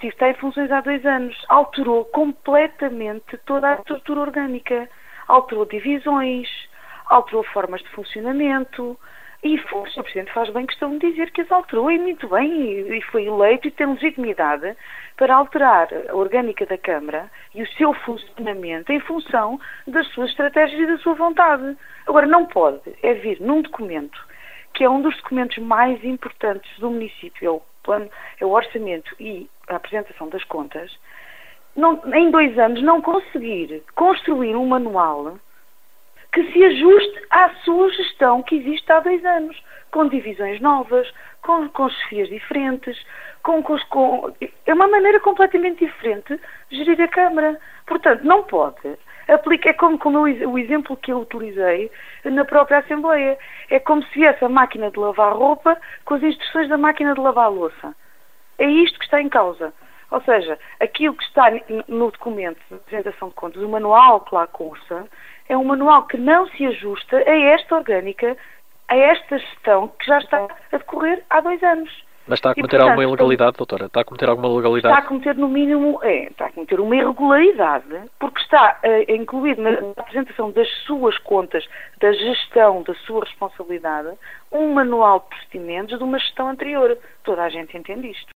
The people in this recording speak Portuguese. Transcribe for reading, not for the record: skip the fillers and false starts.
Executivo está em funções há 2 anos. Alterou completamente toda a estrutura orgânica. Alterou divisões, alterou formas de funcionamento. E o Sr. Presidente faz bem questão de dizer que as alterou e muito bem, e foi eleito e tem legitimidade para alterar a orgânica da Câmara e o seu funcionamento em função das suas estratégias e da sua vontade. Agora, não pode vir num documento, que é um dos documentos mais importantes do município, é o plano, é o orçamento e a apresentação das contas, em 2 anos não conseguir construir um manual que se ajuste à sua gestão que existe há 2 anos, com divisões novas, com chefias diferentes, é uma maneira completamente diferente de gerir a Câmara. Portanto, não pode. É como o exemplo que eu utilizei na própria Assembleia. É como se viesse a máquina de lavar roupa com as instruções da máquina de lavar a louça. É isto que está em causa. Ou seja, aquilo que está no documento de apresentação de contas, o manual que lá consta, é um manual que não se ajusta a esta orgânica, a esta gestão que já está a decorrer há 2 anos. Mas está a cometer alguma ilegalidade, doutora? Está a cometer alguma ilegalidade? Está a cometer, no mínimo, está a cometer uma irregularidade, porque está incluído na apresentação das suas contas, da gestão da sua responsabilidade, um manual de procedimentos de uma gestão anterior. Toda a gente entende isto.